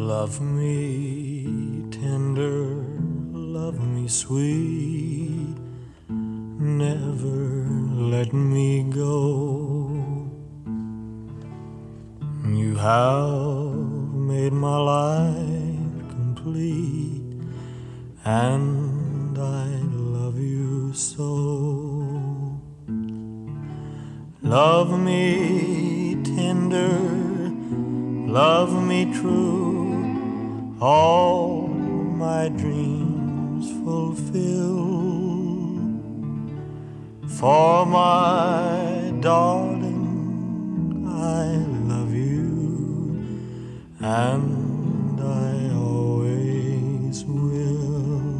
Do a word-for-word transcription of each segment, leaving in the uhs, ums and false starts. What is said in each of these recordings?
Love me tender, love me sweet, never let me go. You have made my life complete, and I love you so. Love me tender, love me true, all my dreams fulfill. For my darling, I love you, and I always will.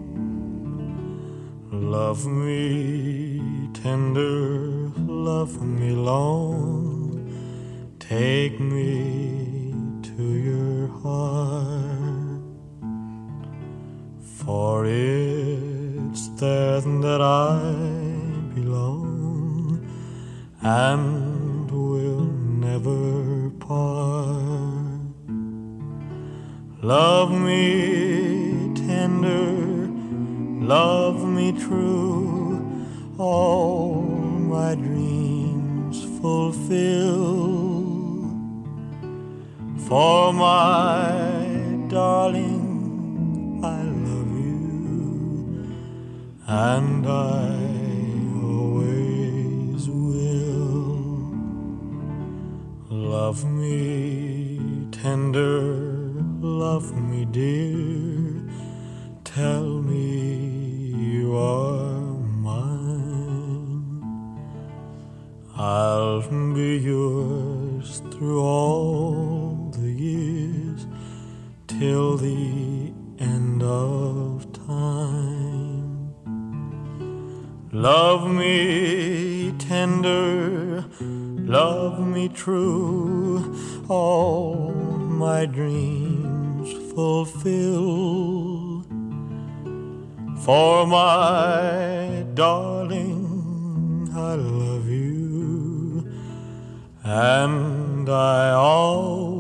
Love me tender, love me long, take me to your heart, for it's there that I belong and will never part. Love me tender, love me true, all my dreams fulfill. For my darling, I love you, and I always will. Love me tender, love me dear, tell me you are mine. I'll be yours through all the years, till the end of time. Love me tender, love me true, all my dreams fulfill. For my darling, I love you, and I always